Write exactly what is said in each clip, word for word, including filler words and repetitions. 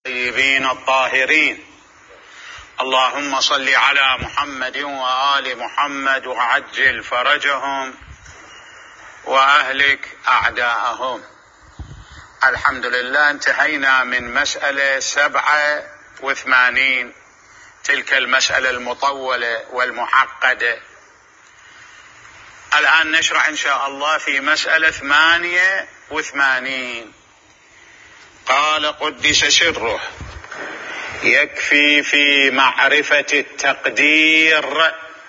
الطيبين الطاهرين. اللهم صل على محمد وآل محمد وعجل فرجهم وأهلك أعداءهم. الحمد لله، انتهينا من مسألة سبعة وثمانين، تلك المسألة المطولة والمعقدة. الآن نشرع إن شاء الله في مسألة ثمانية وثمانين. قال قدس سره: يكفي في معرفة التقدير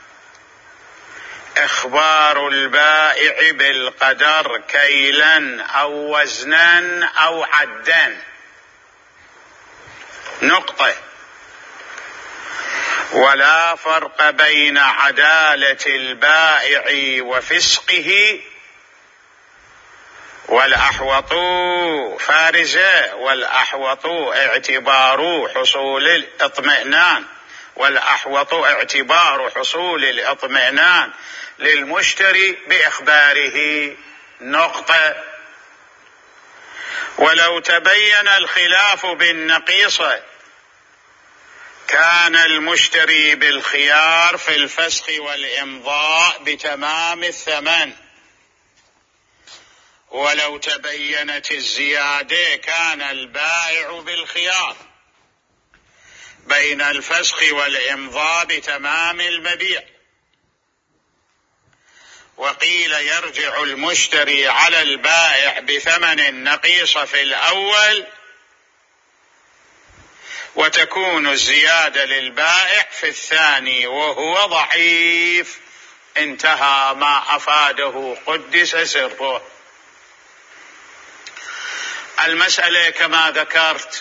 إخبار البائع بالقدر كيلا أو وزنا أو عدا. نقطة: ولا فرق بين عدالة البائع وفسقه، والأحوط فارزة، والأحوط اعتبار حصول الاطمئنان والأحوط اعتبار حصول الاطمئنان للمشتري بإخباره. نقطة: ولو تبين الخلاف بالنقيصة كان المشتري بالخيار في الفسخ والإمضاء بتمام الثمن، ولو تبينت الزيادة كان البائع بالخيار بين الفسخ والإمضاء بتمام المبيع. وقيل يرجع المشتري على البائع بثمن نقيص في الأول، وتكون الزيادة للبائع في الثاني، وهو ضعيف. انتهى ما أفاده قدس سره. المسألة كما ذكرت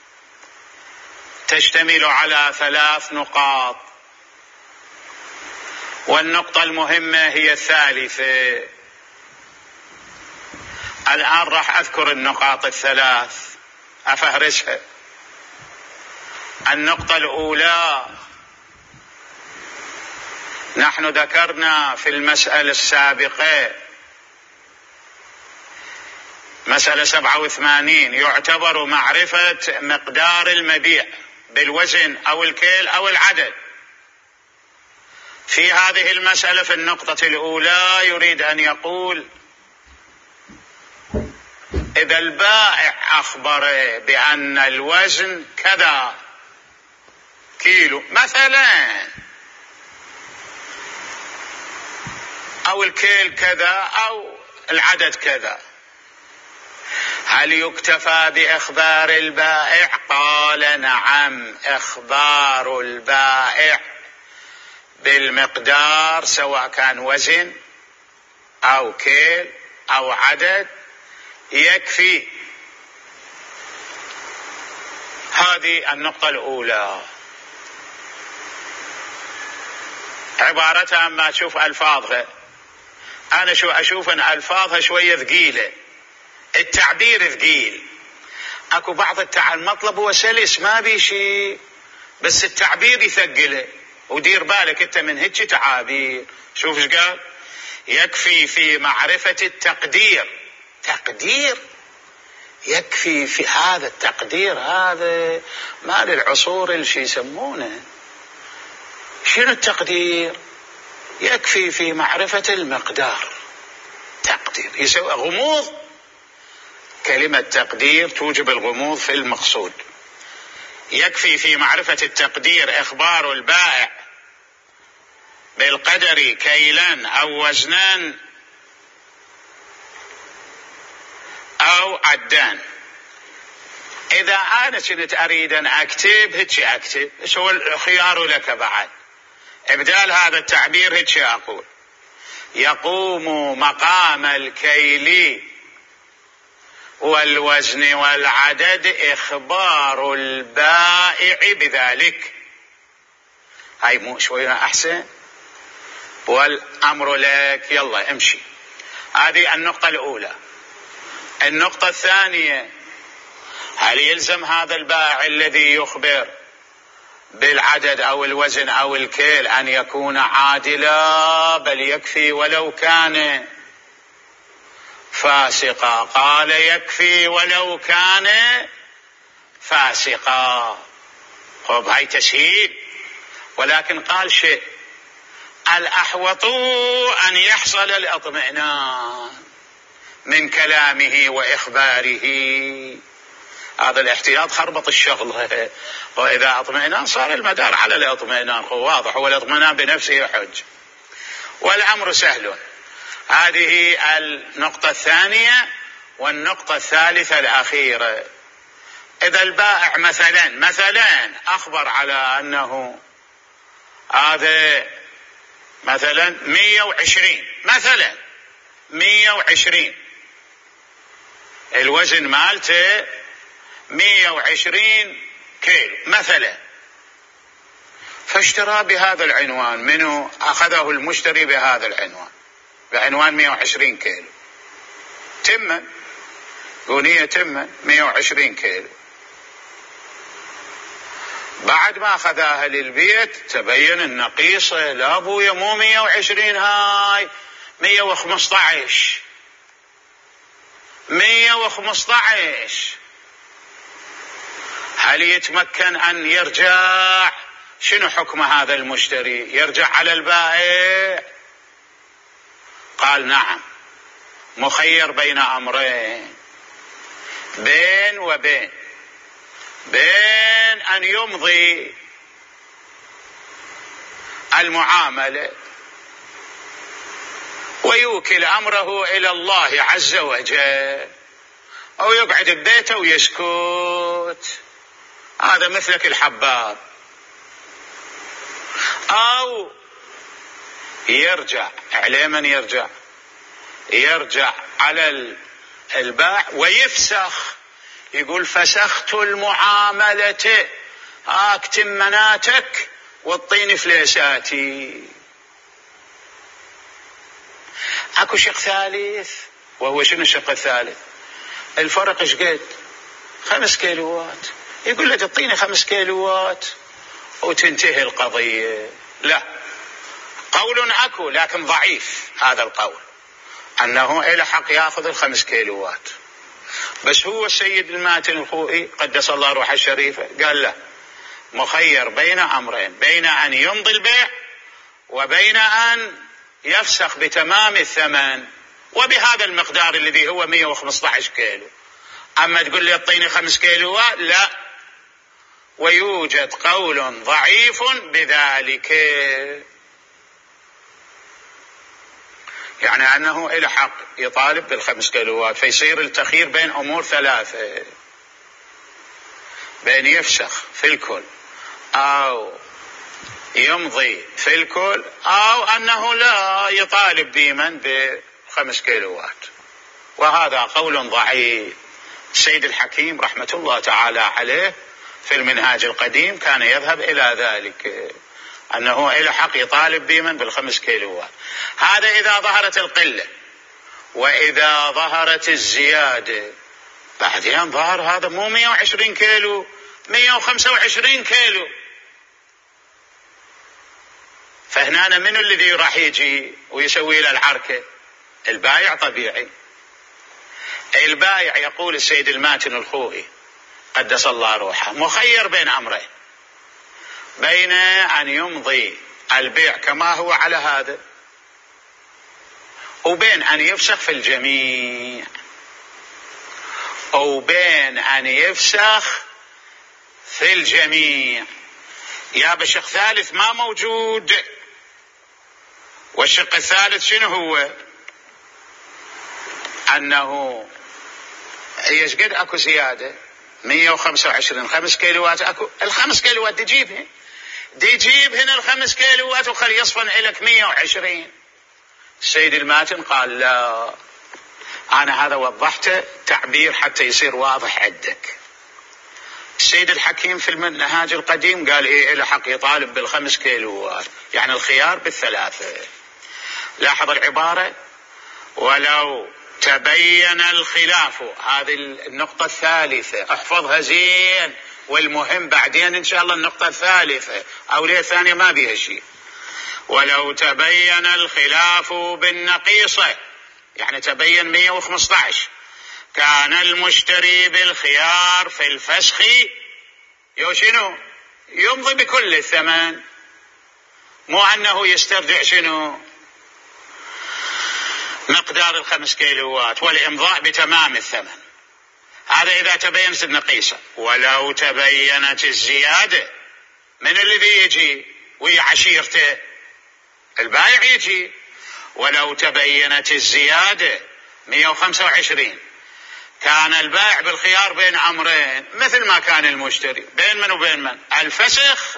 تشتمل على ثلاث نقاط، والنقطة المهمة هي الثالثة. الآن راح أذكر النقاط الثلاث أفهرسها. النقطة الأولى: نحن ذكرنا في المسألة السابقة مسألة سبعة وثمانين يعتبر معرفة مقدار المبيع بالوزن أو الكيل أو العدد. في هذه المسألة في النقطة الأولى يريد أن يقول: إذا البائع أخبر بأن الوزن كذا كيلو مثلا، أو الكيل كذا أو العدد كذا، هل يكتفى بإخبار البائع؟ قال: نعم، إخبار البائع بالمقدار سواء كان وزن أو كيل أو عدد يكفي. هذه النقطة الأولى. عبارتها ما تشوف ألفاظها، أنا شو أشوف أن ألفاظها شوية ثقيلة، التعبير ثقيل. أكو بعض التع... المطلب هو سلس ما بيشي، بس التعبير يثقله. ودير بالك أنت من هيك تعابير. شوف ايش قال: يكفي في معرفة التقدير. تقدير يكفي في هذا التقدير، هذا ما للعصور اللي يسمونه. شنو التقدير؟ يكفي في معرفة المقدار. تقدير يسوي غموض. كلمة تقدير توجب الغموض في المقصود. يكفي في معرفة التقدير إخبار البائع بالقدر كيلا أو وزنا أو عدان. إذا أنا كنت أريد أن أكتب هيك أكتب، إيش هو الخيار لك بعد؟ إبدال هذا التعبير هيك أقول: يقوم مقام الكيل والوزن والعدد إخبار البائع بذلك. هاي مو شوية أحسن؟ والأمر لك، يلا امشي. هذه النقطة الأولى. النقطة الثانية: هل يلزم هذا البائع الذي يخبر بالعدد أو الوزن أو الكيل أن يكون عادلا؟ بل يكفي ولو كان فاسقا. قال: يكفي ولو كان فاسقا. خب هاي تسهيل، ولكن قال شيء: الأحوط أن يحصل الاطمئنان من كلامه وإخباره. هذا الاحتياط خربط الشغل، وإذا اطمئنان صار المدار على الاطمئنان. واضح، هو الاطمئنان بنفسه حج، والأمر سهل. هذه النقطة الثانية. والنقطة الثالثة الأخيرة: إذا البائع مثلا مثلا أخبر على أنه هذا مثلا مية وعشرين، مثلا مية وعشرين الوزن مالته مية وعشرين كيلو مثلا، فاشترى بهذا العنوان. منه أخذه المشتري بهذا العنوان، بعنوان مية وعشرين كيلو، تم قونية تم مية وعشرين كيلو. بعد ما أخذها للبيت تبين النقيصة، لا أبويا مو مية وعشرين، هاي مية وخمسة عشر مية وخمسة عشر. هل يتمكن أن يرجع؟ شنو حكم هذا المشتري؟ يرجع على البائع؟ قال نعم، مخير بين أمرين، بين وبين، بين أن يمضي المعاملة ويوكل أمره إلى الله عز وجل، أو يقعد ببيته ويسكت، هذا مثلك الحباب، أو يرجع. عليه من يرجع؟ يرجع على البائع ويفسخ، يقول فسخت المعاملة، هاك تمناتك والطين فليساتي. اكو شق ثالث، وهو شنو الشق الثالث؟ الفرق ايش قد؟ خمس كيلوات. يقول له تعطيني خمس كيلوات وتنتهي القضية. لا، قول اكو لكن ضعيف هذا القول، انه إلى حق ياخذ الخمس كيلوات. بس هو السيد الماتن الخوئي قدس الله روحه الشريفة قال له مخير بين أمرين، بين أن يمضي البيع وبين أن يفسخ بتمام الثمن وبهذا المقدار الذي هو مية وخمسة عشر كيلو. أما تقول لي اعطيني خمس كيلوات، لا. ويوجد قول ضعيف بذلك، يعني أنه إلى حق يطالب بالخمس كيلوات. فيصير التخيير بين أمور ثلاثة: بين يفسخ في الكل أو يمضي في الكل، أو أنه لا يطالب ديما بخمس كيلوات. وهذا قول ضعيف. السيد الحكيم رحمة الله تعالى عليه في المنهاج القديم كان يذهب إلى ذلك، أنه إلى حق يطالب ديما بالخمس كيلوات. هذا إذا ظهرت القلة. وإذا ظهرت الزيادة، بعدين ظهر هذا مو مية وعشرين كيلو، مية وخمسة وعشرين كيلو، فهنا من الذي راح يجي ويسوي له العركة؟ البايع طبيعي. البايع يقول السيد الماتن الخوئي قدس الله روحه مخير بين أمرين: بين أن يمضي البيع كما هو على هذا، وبين أن يفسخ في الجميع، أو بين أن يفسخ في الجميع. يا بشق ثالث ما موجود. والشق الثالث شنو هو؟ أنه ايش قد اكو زيادة مية وخمسة وعشرين، خمس كيلوات اكو، الخمس كيلوات دي جيبها، دي جيب هنا الخمس كيلوات وخلي يصفن إلك مية وعشرين. السيد الماتن قال لا، أنا هذا وضحته تعبير حتى يصير واضح عندك. السيد الحكيم في المنهاج القديم قال إيه إلى حق يطالب بالخمس كيلوات، يعني الخيار بالثلاثة. لاحظ العبارة: ولو تبين الخلاف. هذه النقطة الثالثة، احفظها زين، والمهم بعدين إن شاء الله النقطة الثالثة، أو ليه الثانية ما بيها شيء. ولو تبين الخلاف بالنقيصة، يعني تبين مية وخمسة عشر، كان المشتري بالخيار في الفسخ يو شنو يمضي بكل الثمن، مو أنه يسترجع شنو مقدار الخمس كيلوات والإمضاء بتمام الثمن. هذا إذا تبينت النقيصة. ولو تبينت الزيادة، من الذي يجي ويا عشيرته؟ البائع يجي. ولو تبينت الزيادة مئة وخمسة وعشرين، كان البائع بالخيار بين أمرين مثل ما كان المشتري، بين من وبين من؟ الفسخ،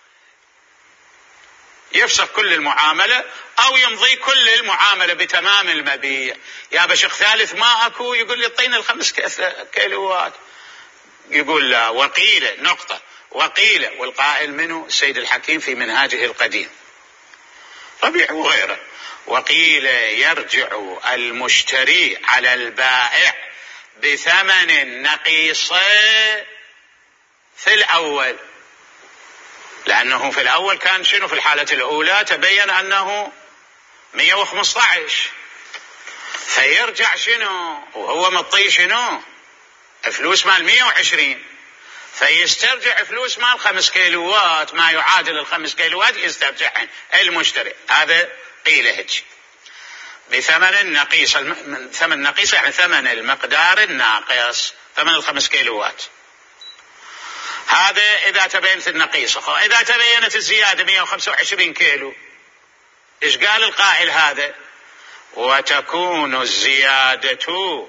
يفسخ كل المعاملة، أو يمضي كل المعاملة بتمام المبيع. يا بشق ثالث ما أكو، يقول لي اعطيني الخمس كيلوات، يقول لا. وقيل نقطة وقيل، والقائل منه السيد الحكيم في منهاجه القديم ربيع وغيره. وقيل يرجع المشتري على البائع بثمن نقيص في الأول، لأنه في الأول كان شنو؟ في الحالة الأولى تبين أنه مئة وخمسة عشر، فيرجع شنو وهو مطي شنو فلوس مال مئة وعشرين، فيسترجع فلوس مال خمس كيلوات، ما يعادل الخمس كيلوات يسترجعهن المشتري. هذا قيل هيك بثمن نقيص. ثمن نقيص يعني ثمن المقدار الناقص، ثمن الخمس كيلوات. هذا إذا تبينت النقيصة. إذا تبينت الزيادة مئة وخمسة وعشرين كيلو، إيش قال القائل هذا؟ وتكون الزيادة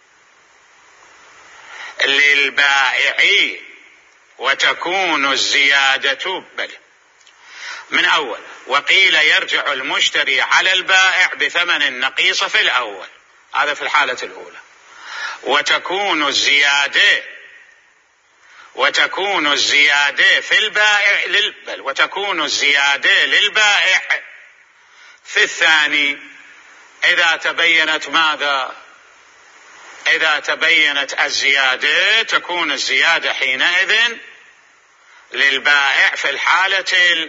للبائع، وتكون الزيادة بل من أول. وقيل يرجع المشتري على البائع بثمن نقيص في الأول، هذا في الحالة الأولى. وتكون الزيادة وتكون الزيادة في البائع لل... بل وتكون الزيادة للبائع في الثاني إذا تبينت ماذا؟ إذا تبينت الزيادة تكون الزيادة حينئذ للبائع في الحالة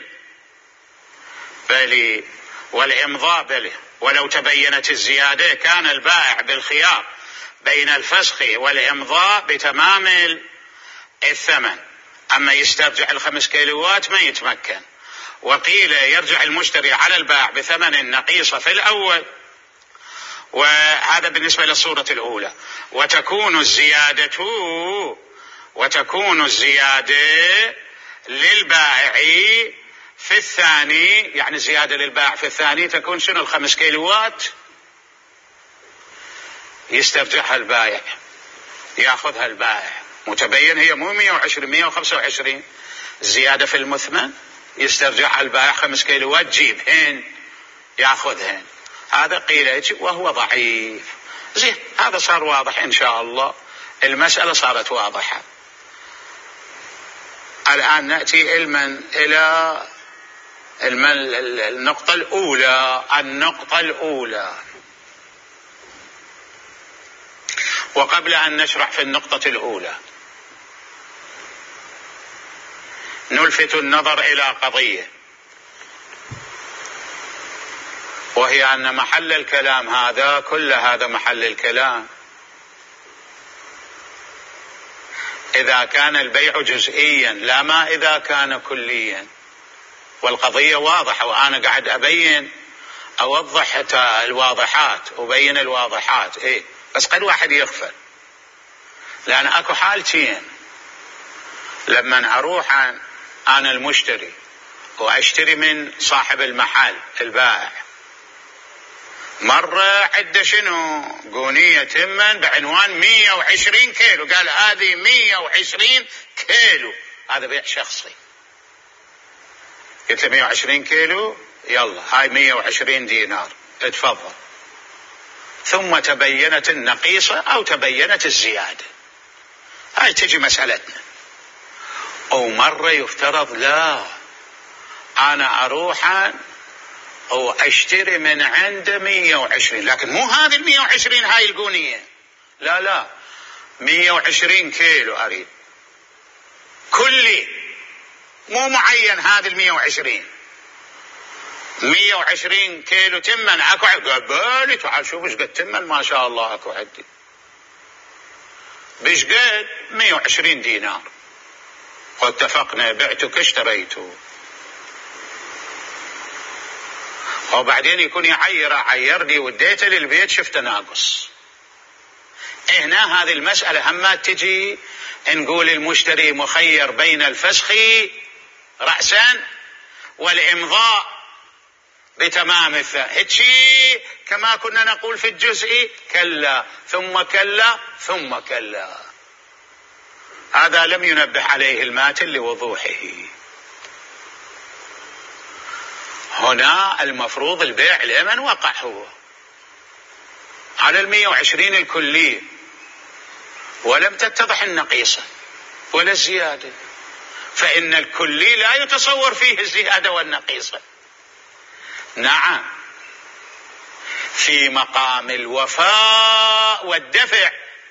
البلي والإمضاء بله. ولو تبينت الزيادة كان البائع بالخيار بين الفسخ والإمضاء بتمام الثمن، أما يسترجع الخمس كيلوات ما يتمكن. وقيل يرجع المشتري على البائع بثمن نقيص في الأول، وهذا بالنسبة للصورة الأولى. وتكون الزيادة وتكون الزيادة للبائع في الثاني، يعني زيادة للبائع في الثاني تكون شنو؟ الخمس كيلوات يسترجعها البائع، يأخذها البائع. متبين هي مو مئة وعشرين مئة وخمسة وعشرين، الزيادة في المثمن يسترجعها البائع خمس كيلوات جيبهن يأخذهن. هذا قيل وهو ضعيف. زين، هذا صار واضح إن شاء الله، المسألة صارت واضحة. الآن نأتي علما إلى النقطة الأولى. النقطة الأولى، وقبل أن نشرح في النقطة الأولى نلفت النظر إلى قضية، وهي أن محل الكلام هذا، كل هذا محل الكلام إذا كان البيع جزئيا، لا ما إذا كان كليا. والقضية واضحة، وأنا قاعد أبين أوضح الواضحات، أبين الواضحات إيه، بس قد واحد يغفل. لأن أكو حالتين، لما أروح أنا المشتري وأشتري من صاحب المحل البائع، مرة عدة شنو قونية تمن بعنوان مئة وعشرين كيلو، قال هذه مئة وعشرين كيلو، هذا بيع شخصي. قلت له مئة وعشرين كيلو، يلا هاي مئة وعشرين دينار اتفضل. ثم تبينت النقيصة أو تبينت الزيادة، هاي تجي مسألتنا. أو مرة يفترض لا، أنا أروح وأشتري من عنده مئة وعشرين، لكن مو هذه المئة وعشرين هاي القونية، لا لا، مئة وعشرين كيلو أريد كلي، مو معين هذه المئة وعشرين. مئة وعشرين كيلو تمن أكو قبالي، تعال شوف ايش قد تمن، ما شاء الله أكو عندي بيش قد مئة وعشرين دينار. واتفقنا بعتك اشتريته، وبعدين يكون يعير عيرني وديته للبيت شفت ناقص. هنا هذه المسألة هم تجي نقول المشتري مخير بين الفسخ رأسا والإمضاء بتمام الثمن. هيك كما كنا نقول في الجزء كلا ثم كلا ثم كلا. هذا لم ينبه عليه الماتن لوضوحه. هنا المفروض البيع لمن وقع هو على المية وعشرين الكلية، ولم تتضح النقيصة ولا الزيادة، فإن الكلي لا يتصور فيه الزيادة والنقيصة. نعم، في مقام الوفاء والدفع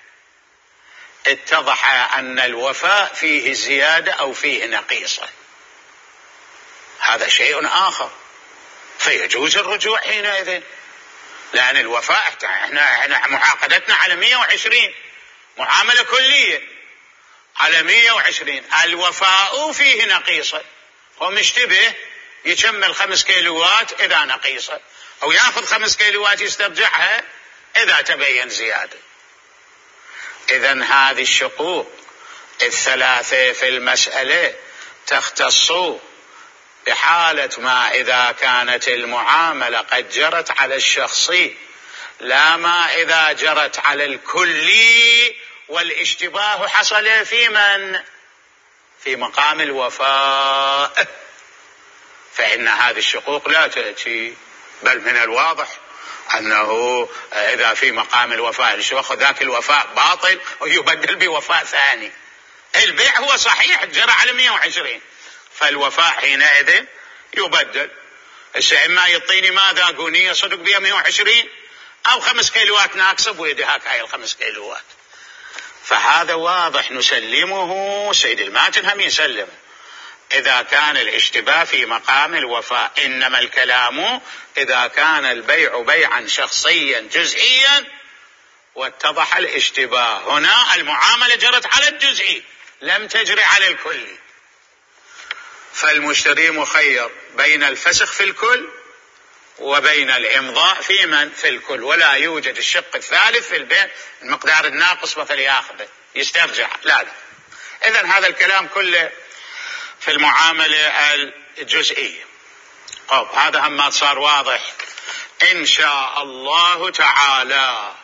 اتضح أن الوفاء فيه زيادة أو فيه نقيصة، هذا شيء آخر، فيجوز الرجوع حينئذ، لأن الوفاء احنا, احنا معاقدتنا على مية وعشرين معاملة كلية على مية وعشرين، الوفاء فيه نقيصة، ومشتبه يكمل خمس كيلوات إذا نقيصة، أو يأخذ خمس كيلوات يسترجعها إذا تبين زيادة. إذن هذه الشقوق الثلاثة في المسألة تختص بحالة ما إذا كانت المعاملة قد جرت على الشخصي، لا ما إذا جرت على الكلي والاشتباه حصل في من؟ في مقام الوفاء، فإن هذه الشقوق لا تأتي، بل من الواضح أنه إذا في مقام الوفاء ذاك الوفاء باطل ويبدل بوفاء ثاني. البيع هو صحيح جرى على مية وعشرين، فالوفاء حينئذ يبدل. إما يعطيني ماذا قونية صدق بها مية وعشرين أو خمس كيلوات ناقصة بويدي هاك هاي الخمس كيلوات، فهذا واضح نسلمه. سيد الماتن هم يسلم إذا كان الاشتباه في مقام الوفاء، إنما الكلام إذا كان البيع بيعا شخصيا جزئيا واتضح الاشتباه. هنا المعاملة جرت على الجزئي لم تجري على الكل، فالمشتري مخير بين الفسخ في الكل وبين الإمضاء في من؟ في الكل، ولا يوجد الشق الثالث في البيع المقدار الناقص مثل ياخذه يسترجع، لا لا. إذن هذا الكلام كله في المعاملة الجزئية. طب هذا هم ما صار واضح إن شاء الله تعالى.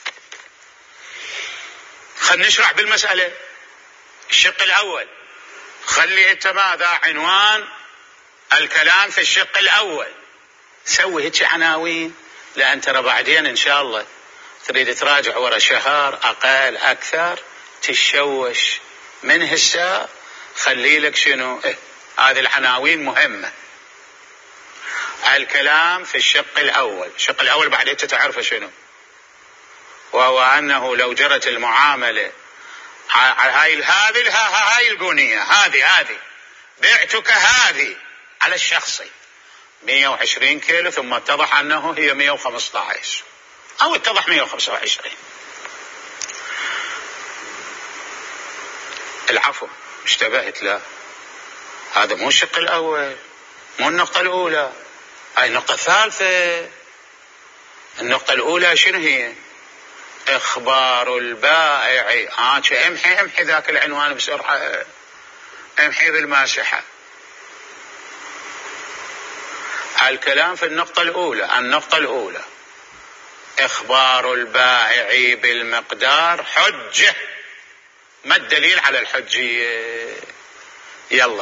خلنا نشرح بالمسألة. الشق الأول خلي انت ماذا عنوان الكلام في الشق الأول، سوي هيك عناوين، لأن ترى بعدين إن شاء الله تريد تراجع ورا شهر أقل أكثر تشوش من هسه. خلي لك شنو إيه؟ هذه العناوين مهمة. الكلام في الشق الأول، الشق الأول بعد أنت تعرف شنو، وهو أنه لو جرت المعاملة هاي هذه هاي القونية هذه هذه بعتك هذه على الشخصي مية وعشرين كيلو، ثم اتضح أنه هي مية وخمسة عشر أو اتضح مية وخمسة وعشرين، العفو اشتبهت، لا هذا مو الشق الأول، مو النقطة الأولى، هاي النقطة الثالثة. النقطة الأولى شنو هي؟ إخبار البائع. آه امحي امحي ذاك العنوان بسرعة، امحي بالماسحة. الكلام في النقطة الأولى، النقطة الأولى إخبار البائع بالمقدار حجة. ما الدليل على الحجية؟ يلا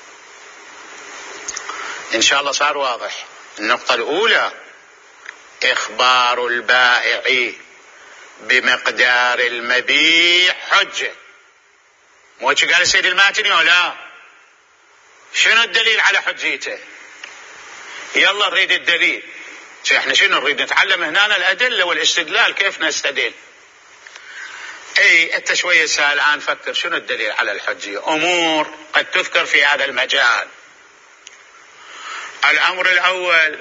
إن شاء الله صار واضح. النقطة الأولى إخبار البائع بمقدار المبيع حجة. مو شو قال السيد الماتني ولا شنو الدليل على حجيته؟ يلا نريد الدليل. احنا شنو نريد نتعلم هنا؟ الأدلة والاستدلال، كيف نستدل. اي انت شوية سهل الآن فكر شنو الدليل على الحجية. أمور قد تذكر في هذا المجال. الأمر الأول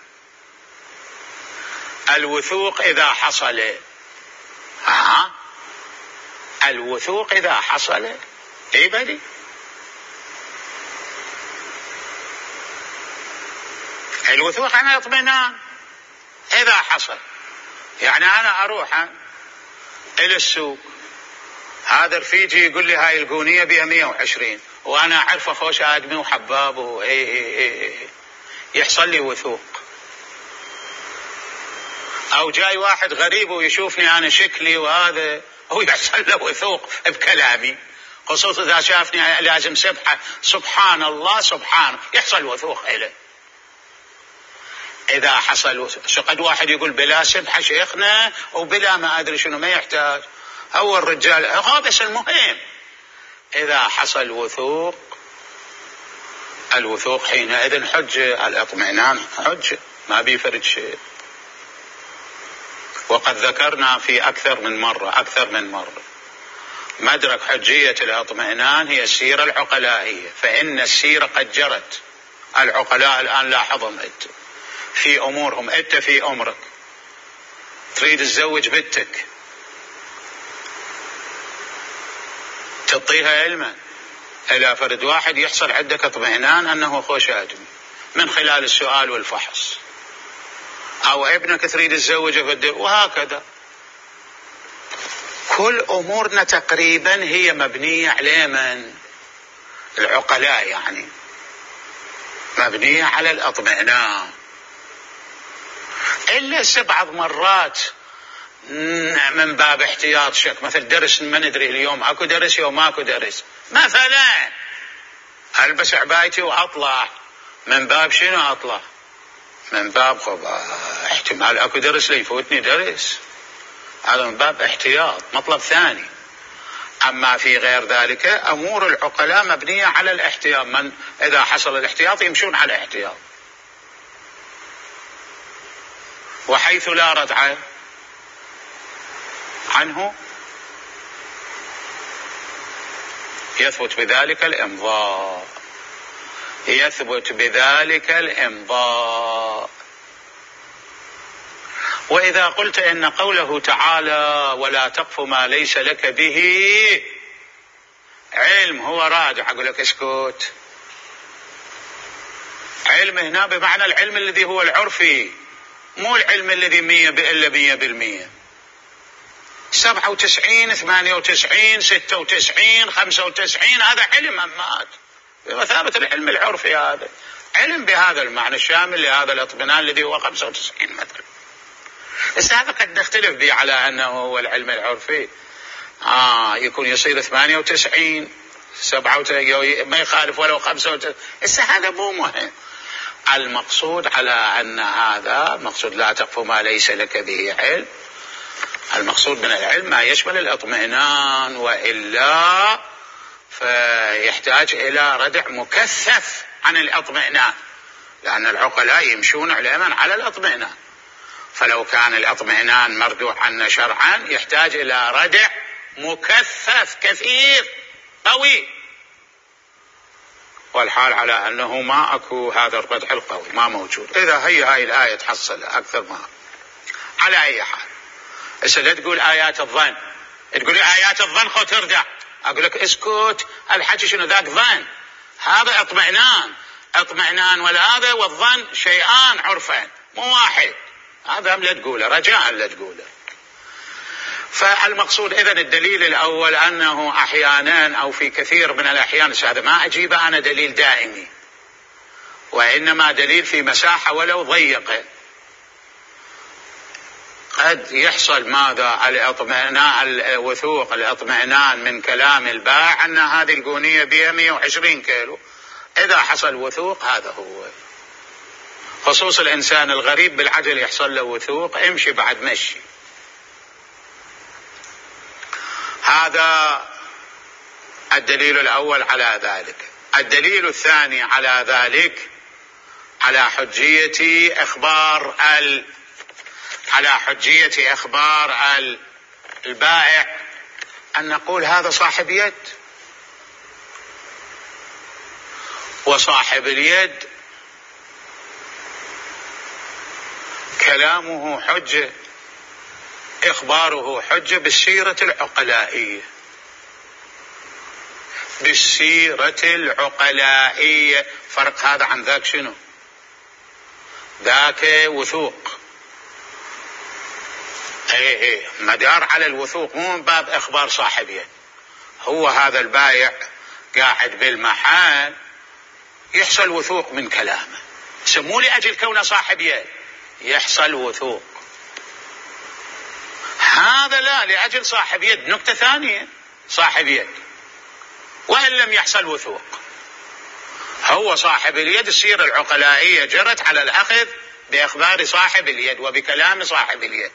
الوثوق إذا حصل. ها الوثوق إذا حصل اي بدي الوثوق عن الاطمئنان إذا حصل. يعني أنا أروح إلى السوق، هذا رفيجي يقول لي هاي القونية بها مية وعشرين وأنا أعرف خوش آدمي وحباب وإيه إيه إيه يحصل لي وثوق. أو جاي واحد غريب ويشوفني أنا شكلي وهذا هو يحصل له وثوق بكلامي، خصوصا إذا شافني لازم سبحة سبحان الله سبحانه يحصل وثوق إليه. إذا حصل قد واحد يقول بلا سبحة شيخنا وبلا ما أدري شنو ما يحتاج، هو الرجال هو بس المهم إذا حصل وثوق، الوثوق حينئذ حجة، الاطمئنان حجة ما بيفرد شيء. وقد ذكرنا في أكثر من مرة أكثر من مرة مدرك حجية الاطمئنان هي السيرة العقلائية، فإن السيرة قد جرت. العقلاء الآن لاحظهم أنت في أمورهم، أنت في أمرك تريد تزوج بنتك تعطيها علما إلى فرد واحد يحصل عندك اطمئنان أنه خوش آدمي من خلال السؤال والفحص، أو ابنك تريد تزوجه وهكذا. كل أمورنا تقريبا هي مبنية على من؟ العقلاء، يعني مبنية على الاطمئنان. إلا بعض مرات من باب احتياط شك، مثل درس ما ندري اليوم اكو درس يوم ماكو درس، مثلا البس عبايتي واطلع، من باب شنو اطلع؟ من باب احتمال اكو درس ليفوتني درس، هذا من باب احتياط مطلب ثاني. اما في غير ذلك امور العقلاء مبنية على الاحتياط، من اذا حصل الاحتياط يمشون على الاحتياط. وحيث لا ردع عنه يثبت بذلك الإمضاء، يثبت بذلك الإمضاء. وإذا قلت إن قوله تعالى ولا تقف ما ليس لك به علم هو رادع، أقول لك اسكت. علم هنا بمعنى العلم الذي هو العرفي، مو العلم الذي مية إلا مية بالمية، سبعة وتسعين ثمانية وتسعين ستة وتسعين خمسة وتسعين هذا علم أمات بمثابة العلم العرفي، هذا علم بهذا المعنى الشامل لهذا الاطمئنان الذي هو خمسة وتسعين مثلا. بس هذا قد نختلف به على أنه هو العلم العرفي، آه يكون يصير ثمانية وتسعين سبعة وتسعين ما يخالف ولو خمسة وتسعين، بس هذا مو مهم. المقصود على أن هذا مقصود لا تقف ما ليس لك به علم، المقصود من العلم ما يشمل الاطمئنان، وإلا فيحتاج إلى ردع مكثف عن الاطمئنان، لأن العقلاء يمشون علما على الاطمئنان، فلو كان الاطمئنان مردوع عنا شرعا يحتاج إلى ردع مكثف كثير قوي، والحال على أنه ما أكو هذا الردع القوي، ما موجود. إذا هي هاي الآية تحصل أكثر ما على أي حال. إذا لا تقول آيات الظن، تقول آيات الظن خو تردع، أقول لك اسكت، الحكي شنو ذاك ظن، هذا اطمئنان، اطمئنان والهذا والظن شيئان عرفان مو واحد، هذا لا تقوله رجاء لا تقوله. فالمقصود إذن الدليل الأول أنه أحيانا أو في كثير من الأحيان، هذا ما أجيبه أنا دليل دائمي، وإنما دليل في مساحة ولو ضيقة، قد يحصل ماذا الاطمئنان الوثوق الاطمئنان من كلام البائع أن هذه القونية بها مية وعشرين كيلو، إذا حصل وثوق هذا هو. خصوص الإنسان الغريب بالعجل يحصل له وثوق، امشي بعد مشي. هذا الدليل الأول على ذلك. الدليل الثاني على ذلك على حجية إخبار ال على حجية إخبار البائع أن نقول هذا صاحب يد، وصاحب اليد كلامه حجة، إخباره حجة بالسيرة العقلائية، بالسيرة العقلائية. فرق هذا عن ذاك شنو؟ ذاك وثوق. اي اي مدار على الوثوق، مو من باب اخبار صاحب يد. هو هذا البايع قاعد بالمحل يحصل وثوق من كلامه، سموه لأجل كونه صاحب يد يحصل وثوق. هذا لا، لأجل صاحب يد. نقطة ثانية، صاحب يد وإن لم يحصل وثوق، هو صاحب اليد، السيرة العقلائية جرت على الأخذ بأخبار صاحب اليد وبكلام صاحب اليد.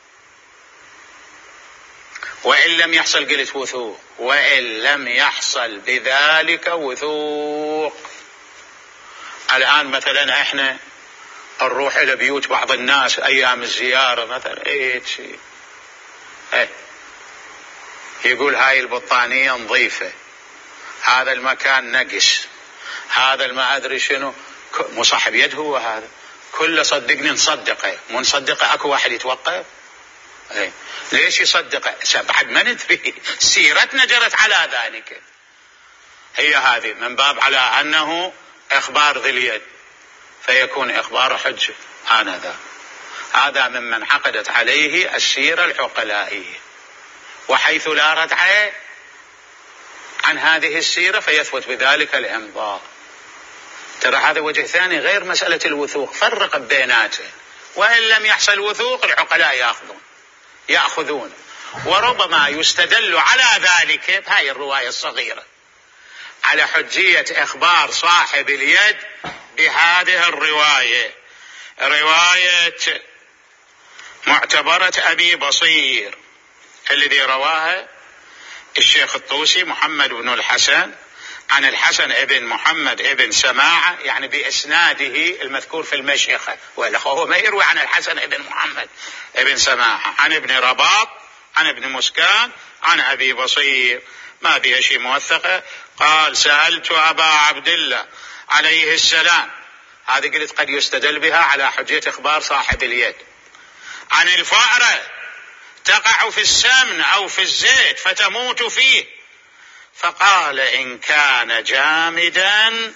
وإن لم يحصل قلت وثوق، وإن لم يحصل بذلك وثوق. الآن مثلا احنا نروح إلى بيوت بعض الناس أيام الزيارة مثلا، ايه شيء ايه يقول هاي البطانية نظيفة، هذا المكان نقش، هذا الما أدري شنو، مو صاحب يد هو هذا كله. صدقني نصدقه، مو نصدقه أكو واحد يتوقف. ايه ليش يصدقه؟ بعد ما ندري، سيرتنا جرت على ذلك. هي هذه من باب على أنه إخبار ذي اليد فيكون إخبار حجة. أنا ذا هذا ممن عقدت عليه السيرة العقلائية، وحيث لا ردع عن هذه السيرة فيثبت بذلك الإمضاء. ترى هذا وجه ثاني غير مسألة الوثوق، فرق بيناته. وإن لم يحصل وثوق العقلاء يأخذون يأخذون وربما يستدل على ذلك بهاي الرواية الصغيرة على حجية إخبار صاحب اليد بهذه الرواية، رواية معتبرة أبي بصير الذي رواها الشيخ الطوسي محمد بن الحسن عن الحسن ابن محمد ابن سماعة، يعني بإسناده المذكور في المشيخة، ولا هو ما يروي عن الحسن ابن محمد ابن سماعة عن ابن رباط عن ابن مسكان عن أبي بصير، ما بها شيء موثقة. قال سألت أبا عبد الله عليه السلام، هذه قلت قد يستدل بها على حجية إخبار صاحب اليد، عن الفأرة تقع في السمن أو في الزيت فتموت فيه، فقال إن كان جامدا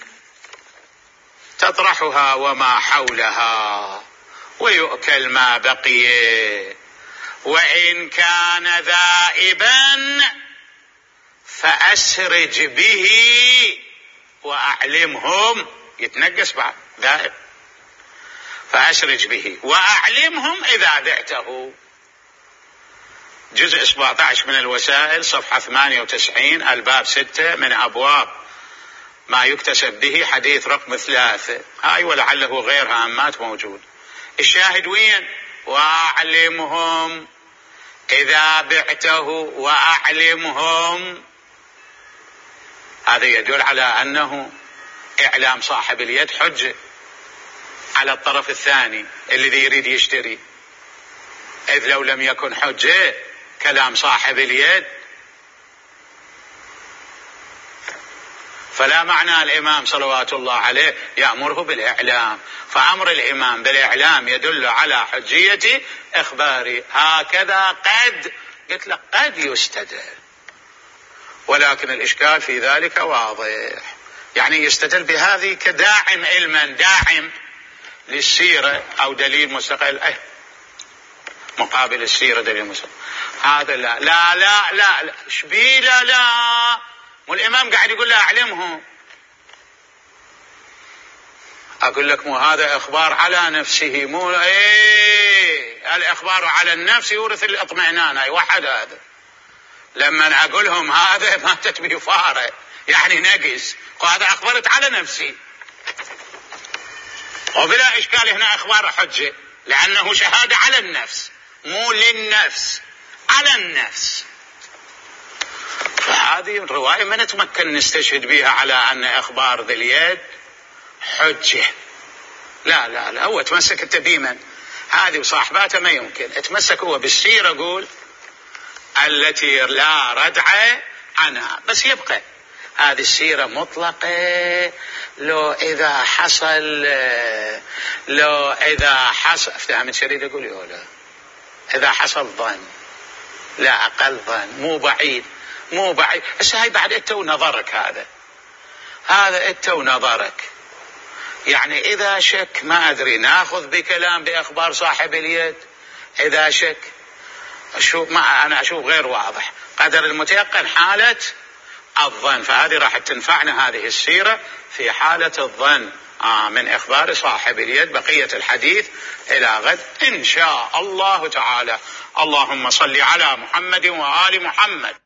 تطرحها وما حولها ويؤكل ما بقي، وإن كان ذائبا فأسرج به وأعلمهم، يتنقص بعد ذائب، فأسرج به وأعلمهم إذا بعته. جزء سبعة عشر من الوسائل صفحة ثمانية وتسعين الباب ستة من أبواب ما يكتسب به حديث رقم ثلاثة. هاي ولعله غير هامات موجود. الشاهد وين؟ وأعلمهم إذا بعته وأعلمهم، هذا يدل على أنه إعلام صاحب اليد حجة على الطرف الثاني الذي يريد يشتري، إذ لو لم يكن حجة كلام صاحب اليد فلا معنى الإمام صلوات الله عليه يأمره بالإعلام. فأمر الإمام بالإعلام يدل على حجية إخباري. هكذا قد قلت لك قد يستدل، ولكن الإشكال في ذلك واضح، يعني يستدل بهذه كداعم علما، داعم للسيرة أو دليل مستقل، أي مقابل السيرة دليل مستقل. هذا لا لا لا لا, لا. شبيه لا لا، والإمام قاعد يقول لا أعلمه. أقول لك مو هذا إخبار على نفسه، مو إيه الإخبار على النفس يورث الإطمئنان، أي واحد هذا. لما أقولهم هذا ما تتبي فارة يعني نقص، وهذا أخبرت على نفسي، وبلا إشكال هنا إخبار حجة لأنه شهادة على النفس مو للنفس، على النفس. فهذه الرواية ما نتمكن نستشهد بها على أن إخبار ذي اليد حجة. لا لا لا، هو تمسك التبيمة هذه وصاحباته ما يمكن اتمسك هو بالسيرة، قول التي لا ردع عنها، بس يبقى هذه السيرة مطلقة. لو إذا حصل لو إذا حصل افتهم شديد يقول يا لا إذا حصل ظن، لا أقل ظن، مو بعيد مو بعيد. بس هاي بعد أنت ونظرك، هذا هذا أنت ونظرك. يعني إذا شك ما أدري ناخذ بكلام بأخبار صاحب اليد. إذا شك أشوف ما أنا أشوف غير واضح. قدر المتيقن حالة الظن، فهذه راح تنفعنا هذه السيرة في حالة الظن آه من إخبار صاحب اليد. بقية الحديث إلى غد إن شاء الله تعالى. اللهم صل على محمد وآل محمد.